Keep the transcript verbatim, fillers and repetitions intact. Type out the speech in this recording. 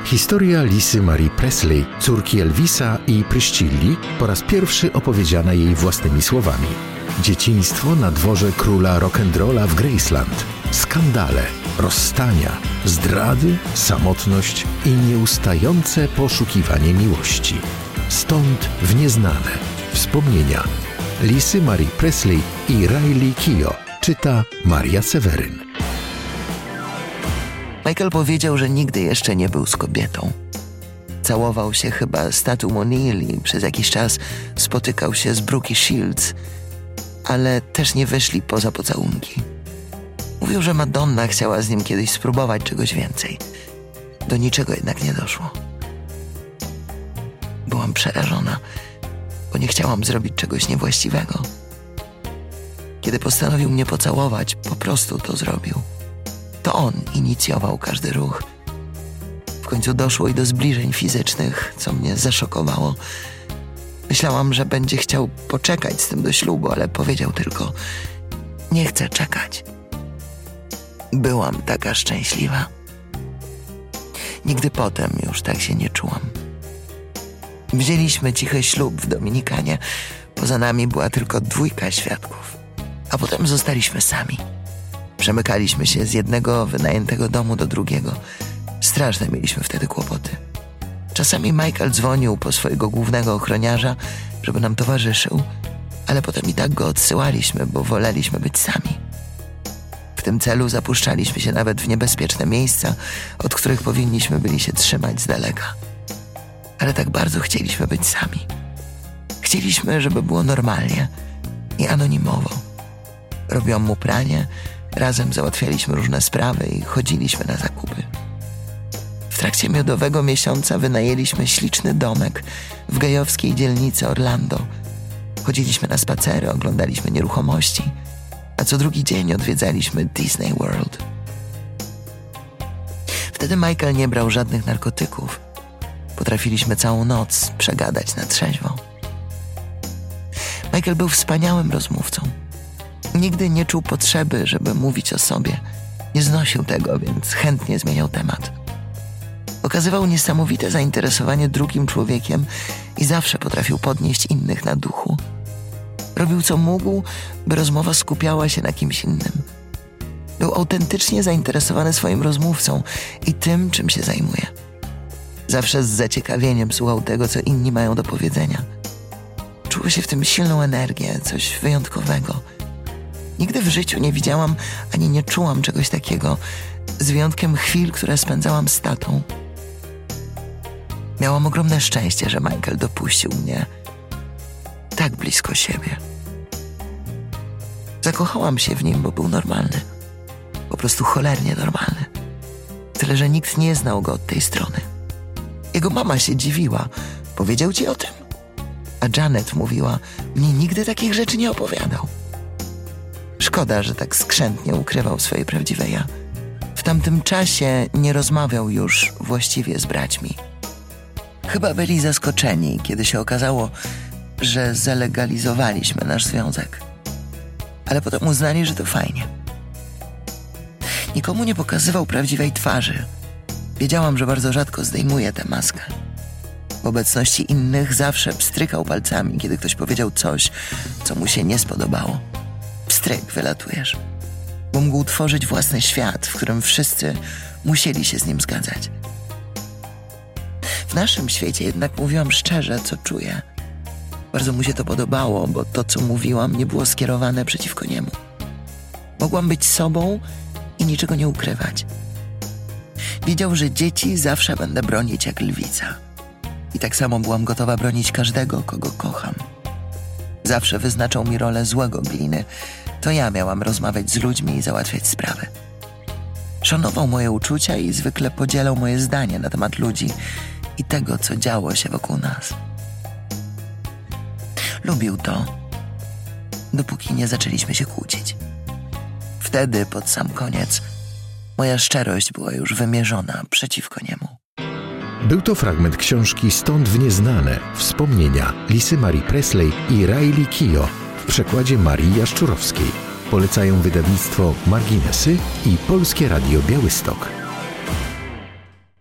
Historia Lisy Marie Presley, córki Elvisa i Priscilli, po raz pierwszy opowiedziana jej własnymi słowami. Dzieciństwo na dworze króla rock'n'rolla w Graceland. Skandale, rozstania, zdrady, samotność i nieustające poszukiwanie miłości. Stąd w nieznane wspomnienia Lisy Marie Presley i Riley Keough. Czyta Maria Seweryn. Michael powiedział, że nigdy jeszcze nie był z kobietą. Całował się chyba z Tatum O'Neil i przez jakiś czas spotykał się z Brooke Shields, ale też nie wyszli poza pocałunki. Mówił, że Madonna chciała z nim kiedyś spróbować czegoś więcej. Do niczego jednak nie doszło. Byłam przerażona, bo nie chciałam zrobić czegoś niewłaściwego. Kiedy postanowił mnie pocałować, po prostu to zrobił. To on inicjował każdy ruch. W końcu doszło i do zbliżeń fizycznych, co mnie zaszokowało. Myślałam, że będzie chciał poczekać z tym do ślubu, ale powiedział tylko: nie chcę czekać. Byłam taka szczęśliwa. Nigdy potem już tak się nie czułam. Wzięliśmy cichy ślub w Dominikanie. Poza nami była tylko dwójka świadków. A potem zostaliśmy sami. Przemykaliśmy się z jednego wynajętego domu do drugiego. Straszne mieliśmy wtedy kłopoty. Czasami Michael dzwonił po swojego głównego ochroniarza, żeby nam towarzyszył, ale potem i tak go odsyłaliśmy, bo woleliśmy być sami. W tym celu zapuszczaliśmy się nawet w niebezpieczne miejsca, od których powinniśmy byli się trzymać z daleka. Ale tak bardzo chcieliśmy być sami. Chcieliśmy, żeby było normalnie i anonimowo. Robiłam mu pranie, razem załatwialiśmy różne sprawy i chodziliśmy na zakupy. W trakcie miodowego miesiąca wynajęliśmy śliczny domek w gejowskiej dzielnicy Orlando. Chodziliśmy na spacery, oglądaliśmy nieruchomości, a co drugi dzień odwiedzaliśmy Disney World. Wtedy Michael nie brał żadnych narkotyków. Potrafiliśmy całą noc przegadać na trzeźwo. Michael był wspaniałym rozmówcą. Nigdy nie czuł potrzeby, żeby mówić o sobie. Nie znosił tego, więc chętnie zmieniał temat. Okazywał niesamowite zainteresowanie drugim człowiekiem i zawsze potrafił podnieść innych na duchu. Robił co mógł, by rozmowa skupiała się na kimś innym. Był autentycznie zainteresowany swoim rozmówcą i tym, czym się zajmuje. Zawsze z zaciekawieniem słuchał tego, co inni mają do powiedzenia. Czuło się w tym silną energię, coś wyjątkowego. Nigdy w życiu nie widziałam ani nie czułam czegoś takiego, z wyjątkiem chwil, które spędzałam z tatą. Miałam ogromne szczęście, że Michael dopuścił mnie tak blisko siebie. Zakochałam się w nim, bo był normalny. Po prostu cholernie normalny. Tyle, że nikt nie znał go od tej strony. Jego mama się dziwiła. Powiedział ci o tym? A Janet mówiła: mnie nigdy takich rzeczy nie opowiadał. Szkoda, że tak skrzętnie ukrywał swoje prawdziwe ja. W tamtym czasie nie rozmawiał już właściwie z braćmi. Chyba byli zaskoczeni, kiedy się okazało, że zalegalizowaliśmy nasz związek. Ale potem uznali, że to fajnie. Nikomu nie pokazywał prawdziwej twarzy. Wiedziałam, że bardzo rzadko zdejmuje tę maskę. W obecności innych zawsze pstrykał palcami, kiedy ktoś powiedział coś, co mu się nie spodobało. Pstryk, wylatujesz. Bo mógł tworzyć własny świat, w którym wszyscy musieli się z nim zgadzać. W naszym świecie jednak mówiłam szczerze, co czuję. Bardzo mu się to podobało, bo to, co mówiłam, nie było skierowane przeciwko niemu. Mogłam być sobą i niczego nie ukrywać. Wiedział, że dzieci zawsze będę bronić jak lwica. I tak samo byłam gotowa bronić każdego, kogo kocham. Zawsze wyznaczał mi rolę złego gliny. To ja miałam rozmawiać z ludźmi i załatwiać sprawy. Szanował moje uczucia i zwykle podzielał moje zdanie na temat ludzi i tego, co działo się wokół nas. Lubił to, dopóki nie zaczęliśmy się kłócić. Wtedy, pod sam koniec, moja szczerość była już wymierzona przeciwko niemu. Był to fragment książki Stąd w nieznane wspomnienia Lisy Marie Presley i Riley Keough w przekładzie Marii Jaszczurowskiej. Polecają wydawnictwo Marginesy i Polskie Radio Białystok.